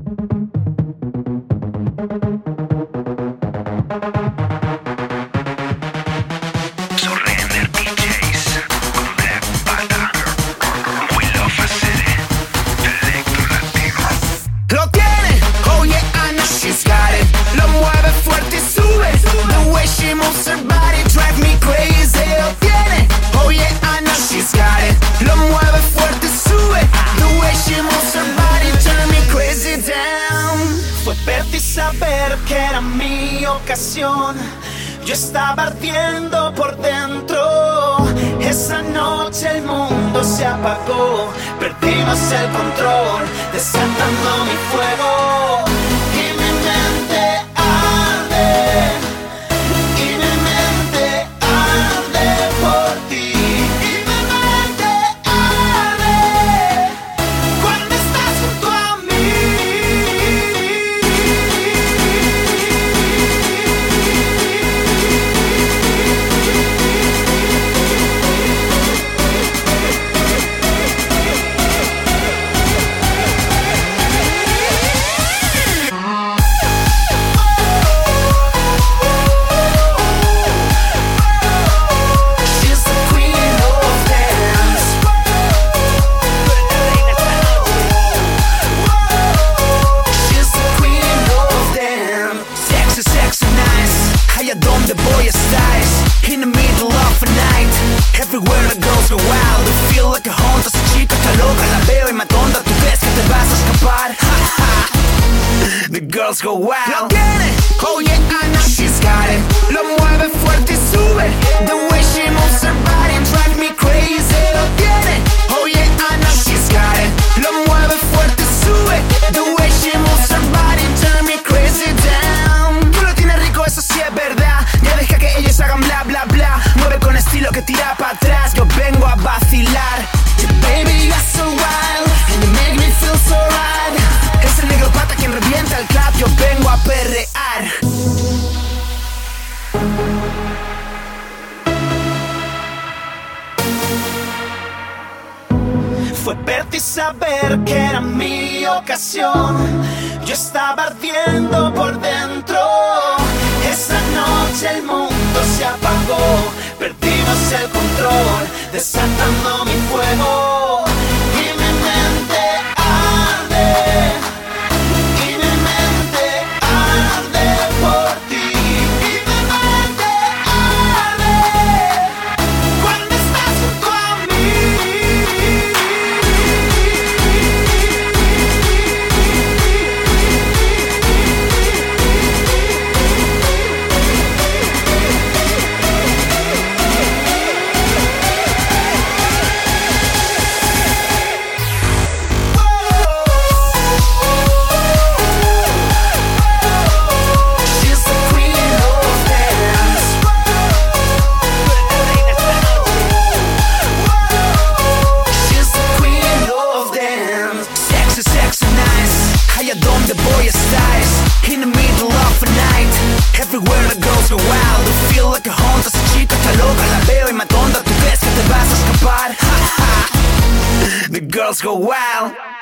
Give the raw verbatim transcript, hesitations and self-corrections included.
Saber que era mi ocasión, yo estaba ardiendo por dentro. Esa noche el mundo se apagó, perdimos el control, desatando mi fuego. Y mi mente arde, y mi mente arde por ti. Y mi mente arde cuando estás junto a mí. ¿Dónde voy estáis? In the middle of the night, everywhere the girls go wild. I feel like a haunted, esa chica está loca, la veo y me atonta. ¿Tú crees que te vas a escapar? The girls go wild. Lo tiene, oh yeah, I know she's got it. Lo mueve fuerte y sube. The way she moves her body drives me crazy. Lo tiene, oh yeah, I know she's got it. Lo mueve fuerte y sube. The way she moves her body turn me crazy down. Tú lo tienes rico, eso sí es verdad. Ya deja que ellos hagan bla bla bla. Mueve con estilo que tira para atrás. Yo vengo a vacilar. Baby, you're so wild and you make me feel so right. Es el negro pata quien revienta el club. Yo vengo a perrear. Fue verte y saber que era mi ocasión. Yo estaba ardiendo por dentro. Esa noche el mundo se apagó, perdimos el control, desatando mi fuego. Y mi mente arde, y mi mente arde por ti. Y mi mente arde cuando estás junto a mí. ¿Dónde voy estáis? In the middle of the night, everywhere the girls go wild. I feel like a haunted, esa chica está loca, la veo y me atonta. ¿Tú crees que te vas a escapar? The girls go wild.